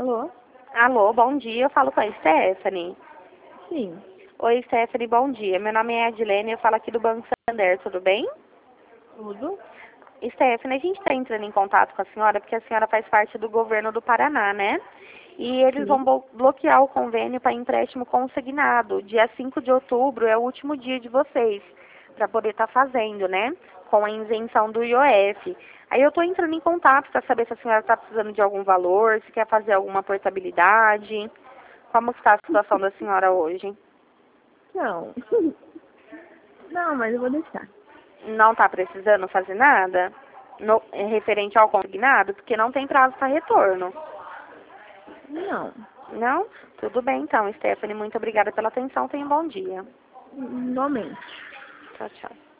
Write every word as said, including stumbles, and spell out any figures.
Alô? Alô, bom dia. Eu falo com a Stephanie. Sim. Oi, Stephanie, bom dia. Meu nome é Adilene, eu falo aqui do Banco Santander, tudo bem? Tudo? Stephanie, a gente está entrando em contato com a senhora porque a senhora faz parte do governo do Paraná, né? E eles vão Sim. blo- bloquear o convênio para empréstimo consignado. Dia cinco de outubro é o último dia de vocês para poder estar fazendo, né? Com a isenção do I O F. Aí eu estou entrando em contato para saber se a senhora está precisando de algum valor, se quer fazer alguma portabilidade. Como está a situação da senhora hoje? Não. Não, mas eu vou deixar. Não está precisando fazer nada? No, é referente ao consignado? Porque não tem prazo para retorno. Não. Não? Tudo bem então, Stephanie. Muito obrigada pela atenção. Tenha um bom dia. Igualmente. Tchau, tchau.